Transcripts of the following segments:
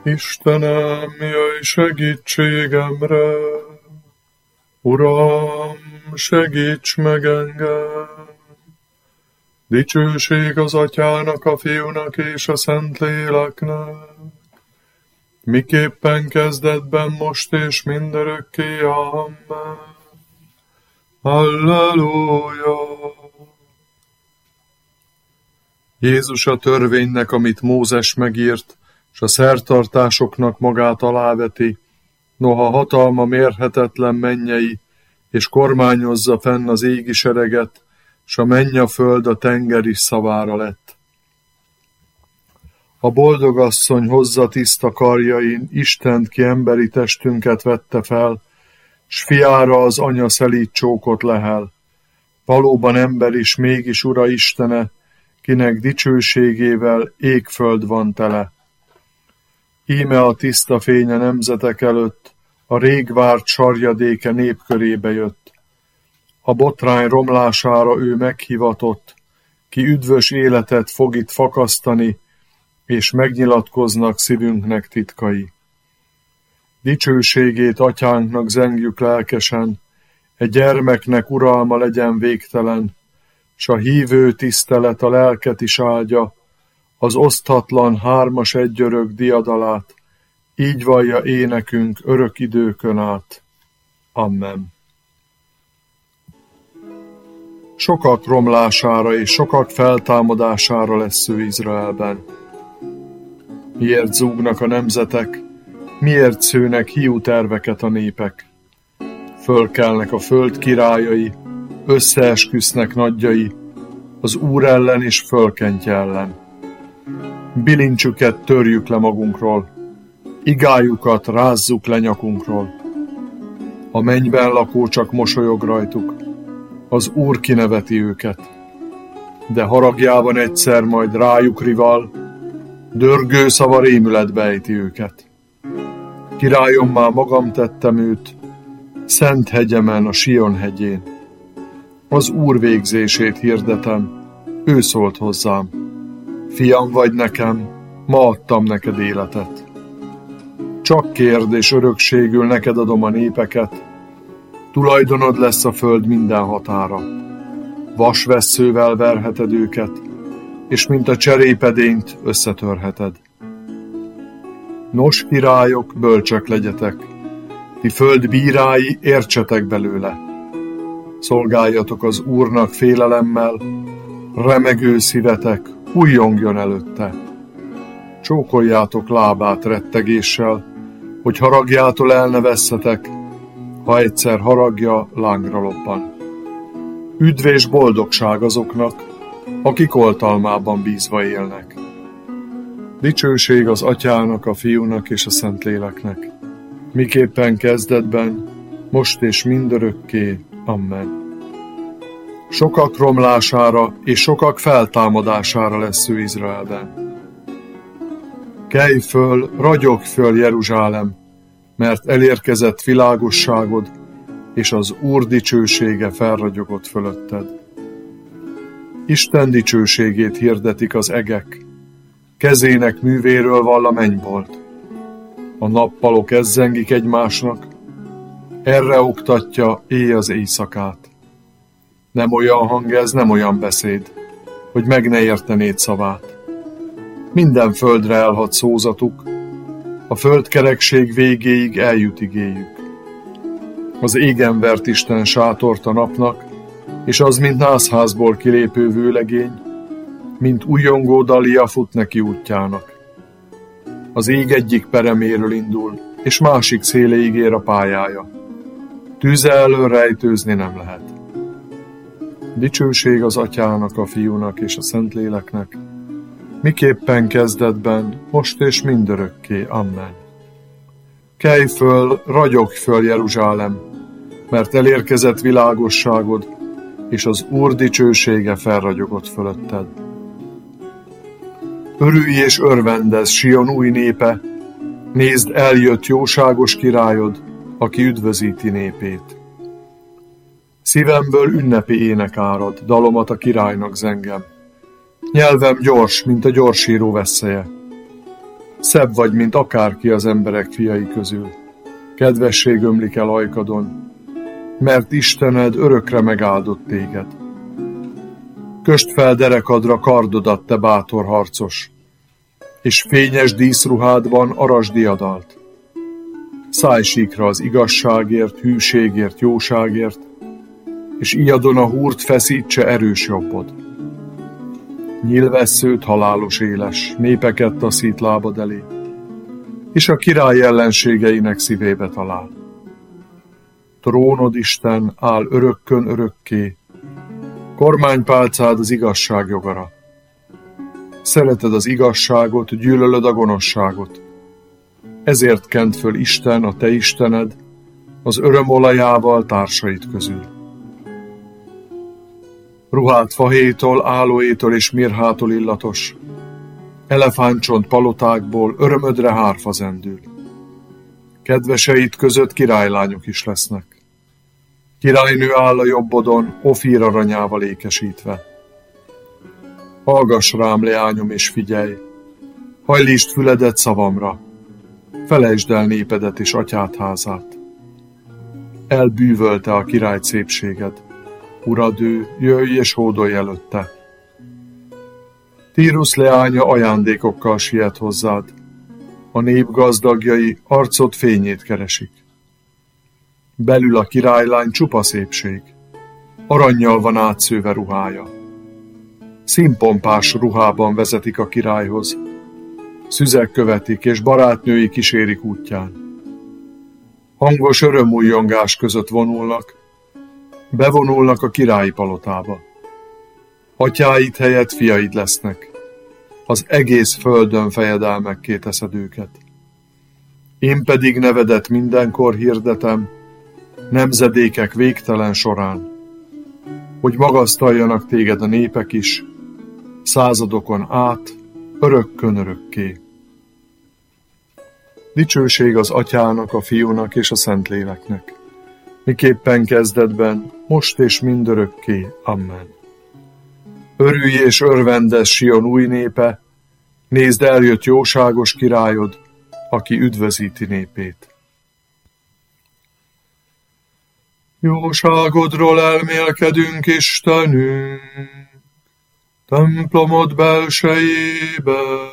Istenem, jöjj segítségemre! Uram, segíts meg engem! Dicsőség az Atyának, a Fiúnak és a Szentléleknek, miképpen kezdetben, most és mindörökké. Amen. Halleluja! Jézus a törvénynek, amit Mózes megírt, s a szertartásoknak magát aláveti, noha hatalma mérhetetlen mennyei, és kormányozza fenn az égi sereget, s a mennyaföld a tenger is szavára lett. A boldogasszony hozza tiszta karjain, Istent ki emberi testünket vette fel, s fiára az anya szelíd csókot lehel. Valóban ember is, mégis Ura Istene, kinek dicsőségével égföld van tele. Íme a tiszta fény a nemzetek előtt, a rég várt sarjadéke népkörébe jött. A botrány romlására ő meghivatott, ki üdvös életet fog itt fakasztani, és megnyilatkoznak szívünknek titkai. Dicsőségét Atyánknak zengjük lelkesen, e gyermeknek uralma legyen végtelen, s a hívő tisztelet a lelket is áldja, az oszthatlan hármas egyörök diadalát, így vallja énekünk örök időkön át. Amen. Sokak romlására és sokak feltámadására lesz ő Izraelben. Miért zúgnak a nemzetek, miért szőnek hiú terveket a népek? Fölkelnek a föld királyai, összeesküsznek nagyjai, az Úr ellen és fölkentje ellen. Bilincsüket törjük le magunkról, igájukat rázzuk le nyakunkról. A mennyben lakó csak mosolyog rajtuk, az Úr kineveti őket. De haragjában egyszer majd rájuk rival, dörgő szava rémületbe ejti őket. Királyommá magam tettem őt, szent hegyemen, a Sion hegyén. Az Úr végzését hirdetem, ő szólt hozzám. Fiam vagy nekem, ma adtam neked életet. Csak kérd, és örökségül neked adom a népeket, tulajdonod lesz a föld minden határa. Vasvesszővel verheted őket, és mint a cserépedényt összetörheted. Nos, királyok, bölcsök legyetek, ti föld bírái, értsetek belőle. Szolgáljatok az Úrnak félelemmel, remegő szívetek újjongjon előtte. Csókoljátok lábát rettegéssel, hogy haragjától el ne vesszetek, ha egyszer haragja lángra lobban. Üdv és boldogság azoknak, akik oltalmában bízva élnek. Dicsőség az Atyának, a Fiúnak és a Szentléleknek, miképpen kezdetben, most és mindörökké. Amen. Sokak romlására és sokak feltámadására lesz ő Izraelben. Kelj föl, ragyogj föl, Jeruzsálem, mert elérkezett világosságod, és az Úr dicsősége felragyogott fölötted. Isten dicsőségét hirdetik az egek, kezének művéről vall a mennybolt. A nappalok ezzengik egymásnak, erre oktatja éj az éjszakát. Nem olyan hang ez, nem olyan beszéd, hogy meg ne értenéd szavát. Minden földre elhat szózatuk, a földkerekség végéig eljut igéjük. Az égen vert Isten sátort a napnak, és az, mint nászházból kilépő vőlegény, mint újjongó dalia fut neki útjának. Az ég egyik pereméről indul, és másik széléig ér a pályája. Tűze elől rejtőzni nem lehet. Dicsőség az Atyának, a Fiúnak és a Szentléleknek, miképpen kezdetben, most és mindörökké. Amen. Kelj föl, ragyogj föl, Jeruzsálem, mert elérkezett világosságod, és az Úr dicsősége felragyogott fölötted. Örülj és örvendezz, Sion új népe, nézd, eljött jóságos királyod, aki üdvözíti népét. Szívemből ünnepi ének árad, dalomat a királynak zengem. Nyelvem gyors, mint a gyorsíró vesszeje. Szebb vagy, mint akárki az emberek fiai közül. Kedvesség ömlik el ajkadon, mert Istened örökre megáldott téged. Kösd fel derekadra kardodat, te bátor harcos, és fényes díszruhádban arasd diadalt. Szállj síkra az igazságért, hűségért, jóságért, és ijadon a húrt feszítse erős jobbod. Nyílvesszőt halálos éles, népeket taszít lábad elé, és a király ellenségeinek szívébe talál. Trónod, Isten, áll örökkön örökké, kormánypálcád az igazság jogara. Szereted az igazságot, gyűlölöd a gonoszságot. Ezért kent föl Isten, a te Istened, az örömolajával társait közül. Ruhát fahétól, álóétól és mirhától illatos, elefántcsont palotákból örömödre hárfa zendül. Kedveseid között királylányok is lesznek. Királynő áll a jobbodon, Ofír aranyával ékesítve. Hallgass rám, leányom, és figyelj! Hajlítsd füledet szavamra! Felejtsd el népedet és atyád házát! Elbűvölte a király szépséged. Urad ő, jöjj és hódolj előtte! Tírus leánya ajándékokkal siet hozzád. A nép gazdagjai arcod fényét keresik. Belül a királylány csupa szépség. Arannyal van átszőve ruhája. Színpompás ruhában vezetik a királyhoz. Szüzek követik, és barátnői kísérik útján. Hangos örömújjongás között vonulnak, bevonulnak a királyi palotába. Atyáid helyett fiaid lesznek, az egész földön fejedelmekké teszed őket. Én pedig nevedet mindenkor hirdetem, nemzedékek végtelen során, hogy magasztaljanak téged a népek is, századokon át, örökkön örökké. Dicsőség az Atyának, a Fiúnak és a Szentléleknek, miképpen kezdetben, most és mindörökké. Amen. Örülj és örvendezz, Sion új népe, nézd, eljött jóságos királyod, aki üdvözíti népét. Jóságodról elmélkedünk, Istenünk, templomod belsejében.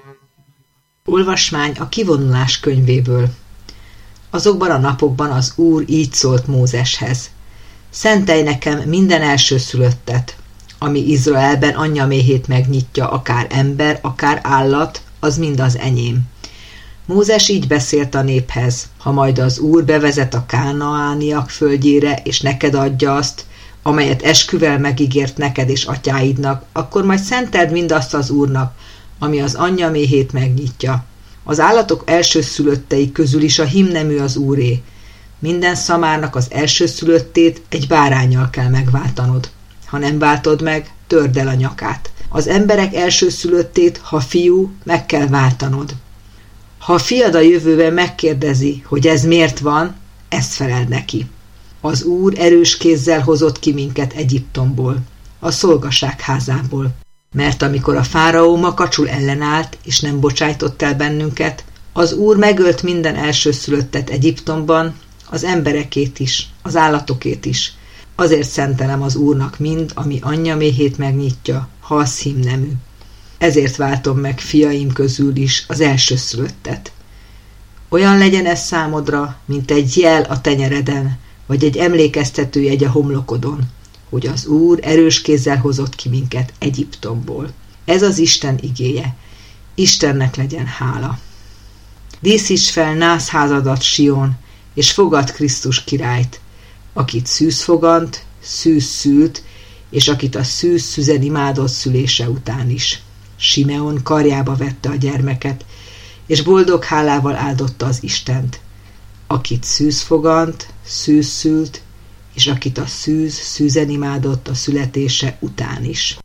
Olvasmány a kivonulás könyvéből. Azokban a napokban az Úr így szólt Mózeshez. Szentelj nekem minden elsőszülöttet, ami Izraelben anyja méhét megnyitja, akár ember, akár állat, az mind az enyém. Mózes így beszélt a néphez: ha majd az Úr bevezet a kánaániak földjére, és neked adja azt, amelyet esküvel megígért neked és atyáidnak, akkor majd szenteld mindazt az Úrnak, ami az anyja méhét megnyitja. Az állatok elsőszülöttei közül is a hímnemű az Úré. Minden szamárnak az elsőszülöttét egy báránnyal kell megváltanod. Ha nem váltod meg, törd el a nyakát. Az emberek elsőszülöttét, ha fiú, meg kell váltanod. Ha a fiad a jövőben megkérdezi, hogy ez miért van, ezt feleld neki. Az Úr erős kézzel hozott ki minket Egyiptomból, a szolgaság házából. Mert amikor a fáraó makacsul ellenállt, és nem bocsájtott el bennünket, az Úr megölt minden elsőszülöttet Egyiptomban, az emberekét is, az állatokét is. Azért szentelem az Úrnak mind, ami anyja méhét megnyitja, ha az hímnemű. Ezért váltom meg fiaim közül is az elsőszülöttet. Olyan legyen ez számodra, mint egy jel a tenyereden, vagy egy emlékeztetőjegy a homlokodon, hogy az Úr erős kézzel hozott ki minket Egyiptomból. Ez az Isten igéje. Istennek legyen hála. Díszíts fel nászházadat, Sion, és fogad Krisztus királyt, akit szűz fogant, szűz szült, és akit a szűz szüzen imádott szülése után is. Simeon karjába vette a gyermeket, és boldog hálával áldotta az Istent, akit szűz fogant, szűz szült, és akit a szűz szűzen imádott a születése után is.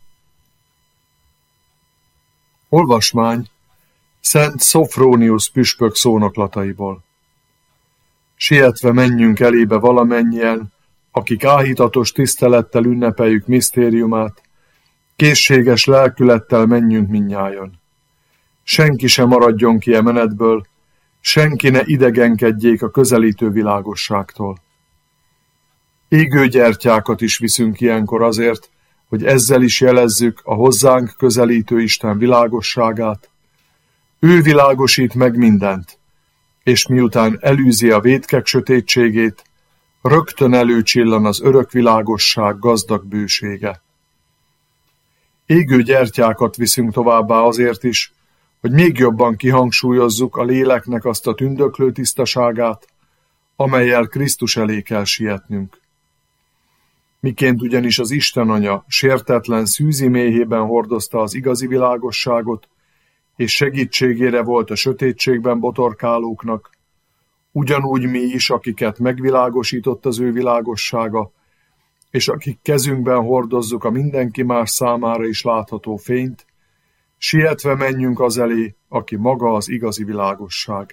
Olvasmány Szent Szofrónius püspök szónoklataiból. Sietve menjünk elébe valamennyien, akik áhítatos tisztelettel ünnepeljük misztériumát, készséges lelkülettel menjünk mindnyájan. senki sem maradjon ki e menetből, senki ne idegenkedjék a közelítő világosságtól. Égő gyertyákat is viszünk ilyenkor azért, hogy ezzel is jelezzük a hozzánk közelítő Isten világosságát. Ő világosít meg mindent, és miután elűzi a vétkek sötétségét, rögtön előcsillan az örök világosság gazdag bősége. Égő gyertyákat viszünk továbbá azért is, hogy még jobban kihangsúlyozzuk a léleknek azt a tündöklő tisztaságát, amellyel Krisztus elé kell sietnünk. Miként ugyanis az Isten Anya sértetlen szűzi méhében hordozta az igazi világosságot, és segítségére volt a sötétségben botorkálóknak, ugyanúgy mi is, akiket megvilágosított az ő világossága, és akik kezünkben hordozzuk a mindenki más számára is látható fényt, sietve menjünk az elé, aki maga az igazi világosság.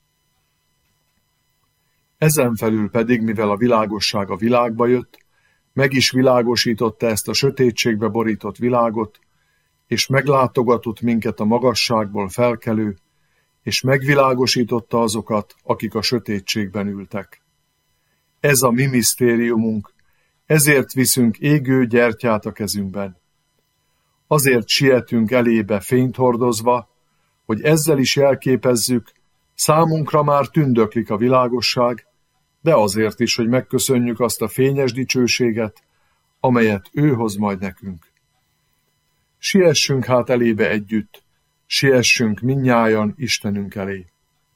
Ezen felül pedig, mivel a világosság a világba jött, meg is világosította ezt a sötétségbe borított világot, és meglátogatott minket a magasságból felkelő, és megvilágosította azokat, akik a sötétségben ültek. Ez a mi misztériumunk, ezért viszünk égő gyertyát a kezünkben. Azért sietünk elébe fényt hordozva, hogy ezzel is jelképezzük, számunkra már tündöklik a világosság, de azért is, hogy megköszönjük azt a fényes dicsőséget, amelyet ő hoz majd nekünk. Siessünk hát elébe együtt, siessünk mindnyájan Istenünk elé.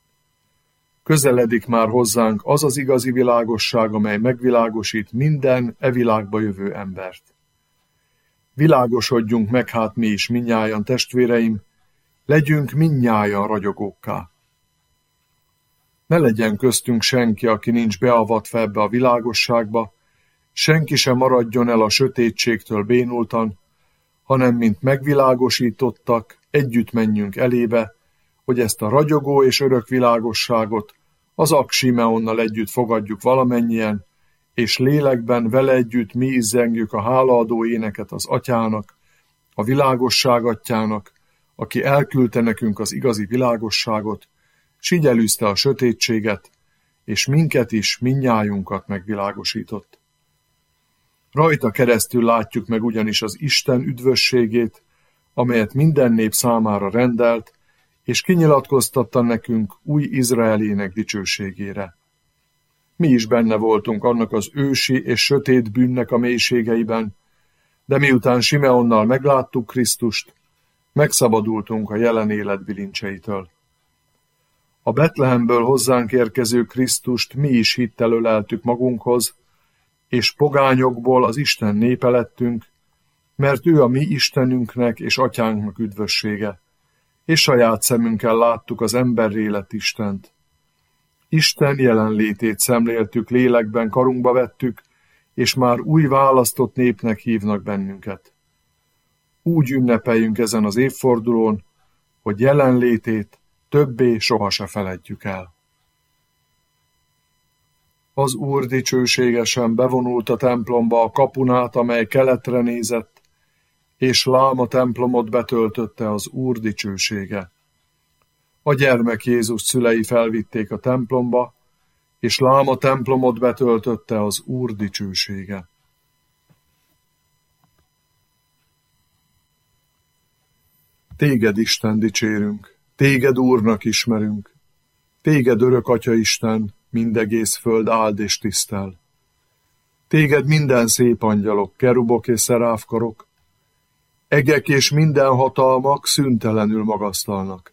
Közeledik már hozzánk az az igazi világosság, amely megvilágosít minden e világba jövő embert. Világosodjunk meg hát mi is mindnyájan, testvéreim, legyünk mindnyájan ragyogókká. Ne legyen köztünk senki, aki nincs beavatva ebbe a világosságba, senki sem maradjon el a sötétségtől bénultan, hanem mint megvilágosítottak, együtt menjünk elébe, hogy ezt a ragyogó és örök világosságot az Simeonnal együtt fogadjuk valamennyien, és lélekben vele együtt mi is zengjük a hálaadó éneket az Atyának, a világosság Atyának, aki elküldte nekünk az igazi világosságot, s így elűzte a sötétséget, és minket is, mindnyájunkat megvilágosított. Rajta keresztül látjuk meg ugyanis az Isten üdvösségét, amelyet minden nép számára rendelt, és kinyilatkoztatta nekünk új Izraelének dicsőségére. Mi is benne voltunk annak az ősi és sötét bűnnek a mélységeiben, de miután Simeonnal megláttuk Krisztust, megszabadultunk a jelen élet bilincseitől. A Betlehemből hozzánk érkező Krisztust mi is hittel öleltük magunkhoz, és pogányokból az Isten népe lettünk, mert ő a mi Istenünknek és Atyánknak üdvössége, és saját szemünkkel láttuk az emberré lett Istent. Isten jelenlétét szemléltük, lélekben karunkba vettük, és már új választott népnek hívnak bennünket. Úgy ünnepeljünk ezen az évfordulón, hogy jelenlétét többé soha se feledjük el. Az Úr dicsőségesen bevonult a templomba a kapun át, amely keletre nézett, és lám a templomot betöltötte az Úr dicsősége. A gyermek Jézus szülei felvitték a templomba, és lám a templomot betöltötte az Úr dicsősége. Téged, Isten, dicsérünk, téged Úrnak ismerünk, téged örök Atya Isten, mindegész föld áld és tisztel. Téged minden szép angyalok, kerubok és szeráfkarok, egek és minden hatalmak szüntelenül magasztalnak.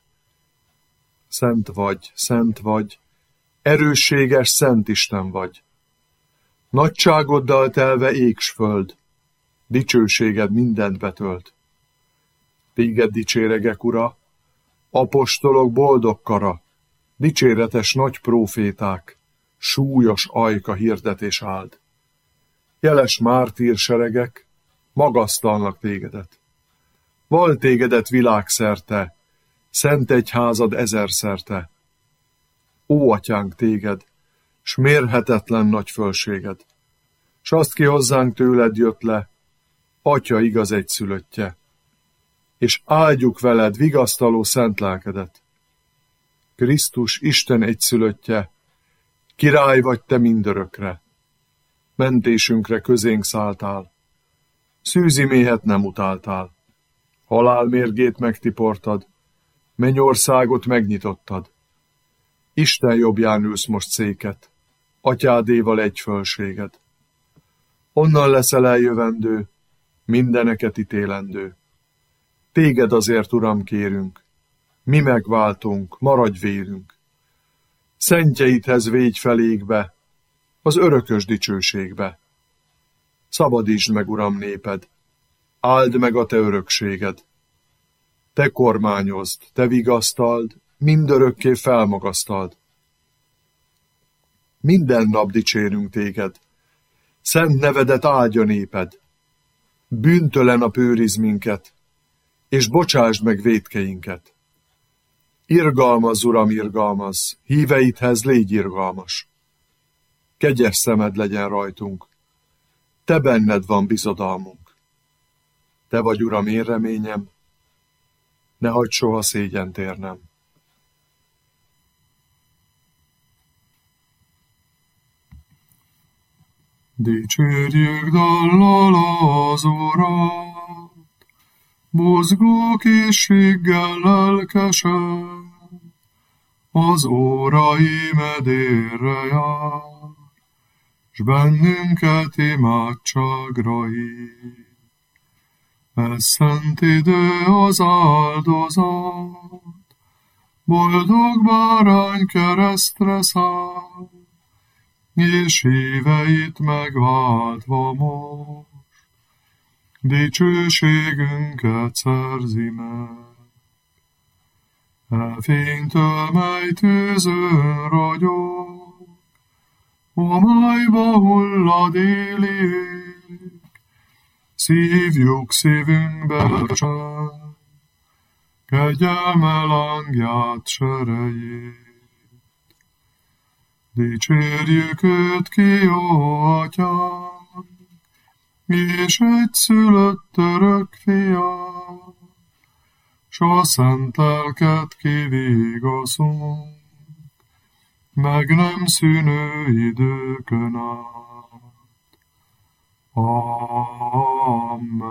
Szent vagy, erősséges Szent Isten vagy. Nagyságoddal telve ég s föld, dicsőséged mindent betölt. Téged dicséregek, Ura, apostolok boldog kara, dicséretes nagy próféták, súlyos ajka hirdetés áld. Jeles mártír seregek, magasztalnak tégedet. Val tégedet világszerte, szent egyházad ezerszerte. Ó, Atyánk, téged, s mérhetetlen nagy fölséged, s azt ki hozzánk tőled jött le, Atya igaz egyszülöttje, és áldjuk veled vigasztaló szent lelkedet. Krisztus Isten egyszülöttje, király vagy te mindörökre. Mentésünkre közénk szálltál, szűzi méhet nem utáltál. Halál mérgét megtiportad, mennyországot megnyitottad. Isten jobbján ülsz most széket, atyádéval egy fölséged. Onnan leszel eljövendő, mindeneket ítélendő. Téged azért, Uram, kérünk, mi megváltunk, maradj vérünk. Szentjeidhez végy felékbe, az örökös dicsőségbe. Szabadítsd meg, Uram, néped, áld meg a te örökséged. Te kormányozd, te vigasztald, mindörökké felmagasztald. Minden nap dicsérünk téged, szent nevedet áldja néped. Bűntelen a őrizd minket, és bocsásd meg vétkeinket. Irgalmazz, Uram, irgalmazz, híveidhez légy irgalmas. Kegyes szemed legyen rajtunk, te benned van bizodalmunk. Te vagy, Uram, én reményem, ne hagyd soha szégyent érnem. Dicsérjük dallal az Urat, mozgó készséggel lelkesen, az órai medérre jár, s bennünket imádságra hív. Ez szent idő az áldozat, boldog bárány keresztre száll, és híveit megváltva most, dicsőségünket szerzi meg. E fénytől, mely tűzön ragyog, a májba hullad éli ég, szívjuk szívünkbe csend, kegyelme lángját serejét. Dicsérjük őt ki, jó atyánk, és egyszülött örök fiát, s a szent lelket kivigaszunk, meg nem szűnő időkön át. Amen.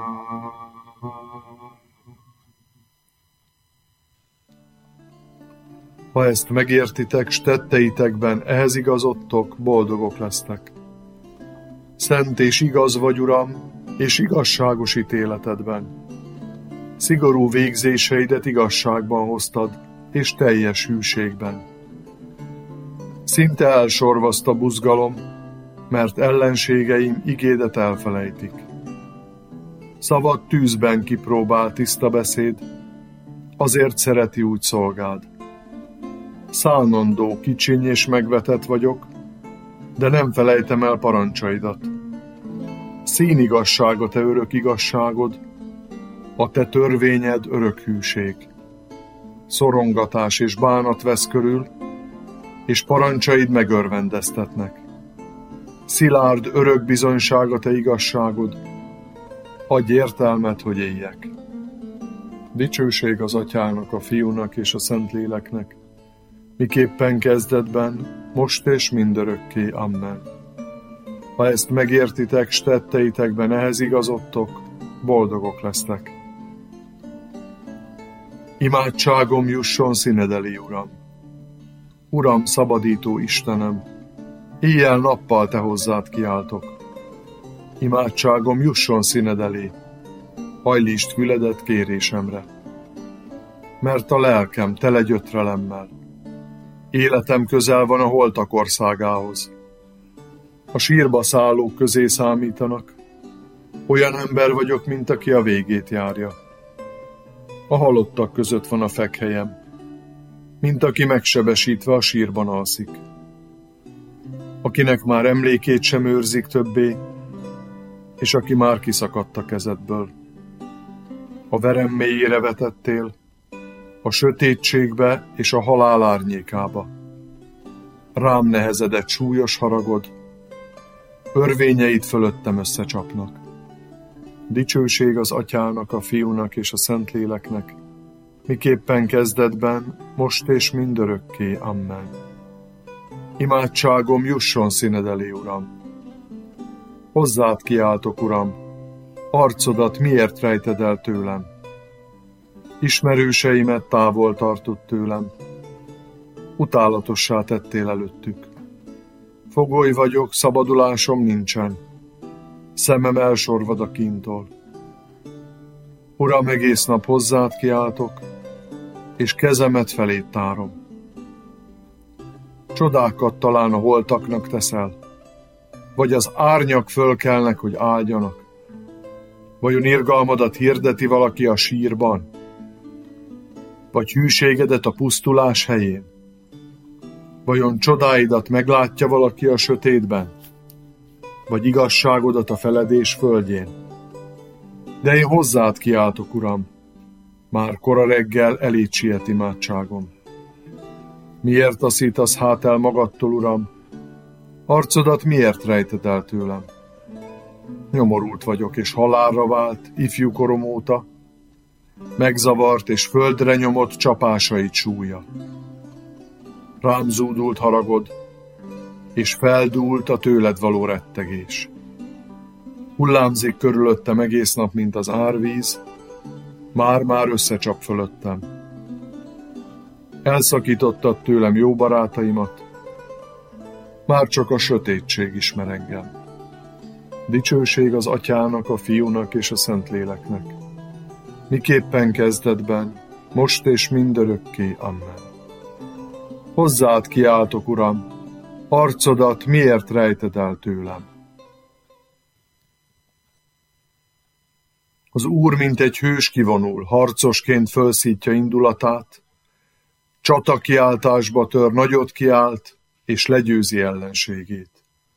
Ha ezt megértitek, s tetteitekben ehhez igazodtok, boldogok lesztek. Szent és igaz vagy, Uram, és igazságos ítéletedben. Szigorú végzéseidet igazságban hoztad, és teljes hűségben. Szinte elsorvaszt a buzgalom, mert ellenségeim igédet elfelejtik. Szavad tűzben kipróbál tiszta beszéd, azért szereti úgy szolgád. Szánandó, kicsiny és megvetett vagyok, de nem felejtem el parancsaidat. Színigazság a te örök igazságod, a te törvényed örök hűség. Szorongatás és bánat vesz körül, és parancsaid megörvendeztetnek. Szilárd örök bizonyság a te igazságod, adj értelmet, hogy éljek. Dicsőség az Atyának, a Fiúnak és a Szentléleknek, miképpen kezdetben, most és mindörökké. Amen. Ha ezt megértitek, s tetteitekben ehhez igazodtok, boldogok lesztek. Imádságom jusson színed elé, Uram. Uram, szabadító Istenem, éjjel-nappal te hozzád kiáltok. Imádságom jusson színed elé, hajlítsd füledet kérésemre. Mert a lelkem tele gyötrelemmel. Életem közel van a holtak országához. A sírba szállók közé számítanak. Olyan ember vagyok, mint aki a végét járja. A halottak között van a fekhelyem, mint aki megsebesítve a sírban alszik. Akinek már emlékét sem őrzik többé, és aki már kiszakadt a kezedből. A verem mélyére vetettél, a sötétségbe és a halál árnyékába. Rám nehezedett súlyos haragod, örvényeid fölöttem összecsapnak. Dicsőség az Atyának, a Fiúnak és a Szentléleknek, miképpen kezdetben, most és mindörökké. Amen. Imádságom jusson színed elé, Uram. Hozzád kiáltok, Uram, arcodat miért rejted el tőlem? Ismerőseimet távol tartott tőlem, utálatossá tettél előttük. Fogoly vagyok, szabadulásom nincsen, szemem elsorvad a kíntól. Uram, egész nap hozzád kiáltok, és kezemet feléd tárom. Csodákat talán a holtaknak teszel, vagy az árnyak fölkelnek, hogy áldjanak. Vajon irgalmadat hirdeti valaki a sírban, vagy hűségedet a pusztulás helyén? Vajon csodáidat meglátja valaki a sötétben, vagy igazságodat a feledés földjén? De én hozzád kiáltok, Uram, már kora reggel eléd siet imádságom. Miért taszítasz hát el magadtól, Uram? Arcodat miért rejted el tőlem? Nyomorult vagyok, és halálra vált ifjú korom óta, megzavart és földre nyomott csapásait súlya. Rám zúdult haragod, és feldúlt a tőled való rettegés. Hullámzik körülöttem egész nap, mint az árvíz, már-már összecsap fölöttem. Elszakítottad tőlem jó barátaimat, már csak a sötétség ismer engem. Dicsőség az Atyának, a Fiúnak és a Szentléleknek, miképpen kezdetben, most és mindörökké. Amen. Hozzád kiáltok, Uram, arcodat miért rejted el tőlem? Az Úr, mint egy hős kivonul, harcosként fölszítja indulatát, csatakiáltásba tör, nagyot kiált, és legyőzi ellenségét.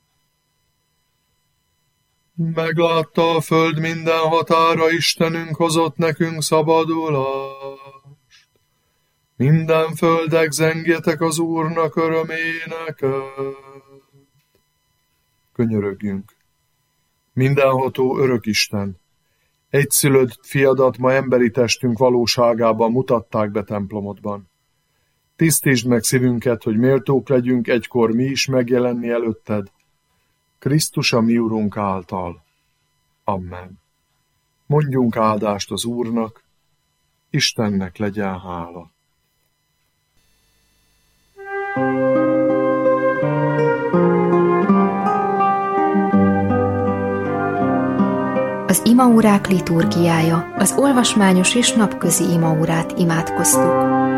Meglátta a föld minden határa, Istenünk hozott nekünk szabadulást. Minden földek, zengjetek az Úrnak öröméneket. Könyörögjünk. Mindenható örök Isten, egyszülött fiadat ma emberi testünk valóságában mutatták be templomodban. Tisztítsd meg szívünket, hogy méltók legyünk egykor mi is megjelenni előtted, Krisztus a mi Urunk által. Amen. Mondjunk áldást az Úrnak, Istennek legyen hála. Az imaórák liturgiája, az olvasmányos és napközi imaórát imádkoztuk.